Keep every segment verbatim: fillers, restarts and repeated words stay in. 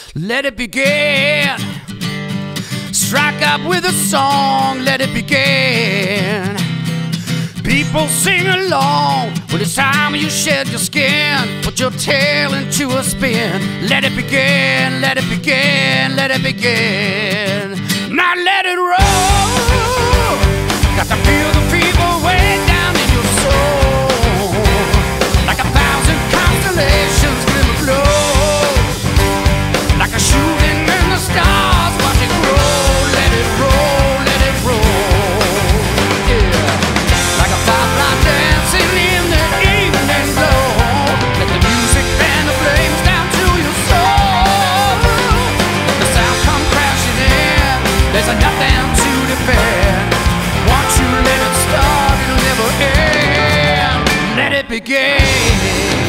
Let it begin. Strike up with a song, let it begin. People sing along when it's time you shed your skin. Put your tail into a spin. Let it begin, let it begin, let it begin. Now let it roll. Got to feel the fever way down in your soul. Like a thousand constellations glimmer glow. Like a shooting in the stars, watch it grow. Let it roll, let it roll. Yeah. Like a firefly dancing in the evening glow. Let the music fan the flames down to your soul. Let the sound come crashing in. There's nothing to defend. Once you let it start, it'll never end. Let it begin.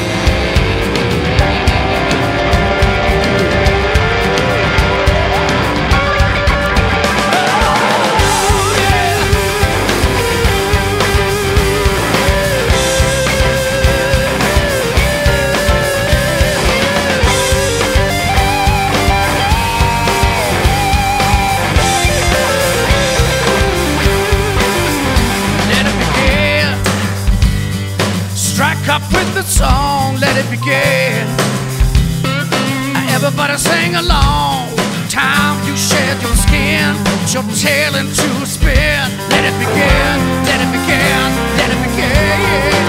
Up with the song, let it begin. Everybody sing along. Time you shed your skin, put your tail into a spin. Let it begin, let it begin, let it begin.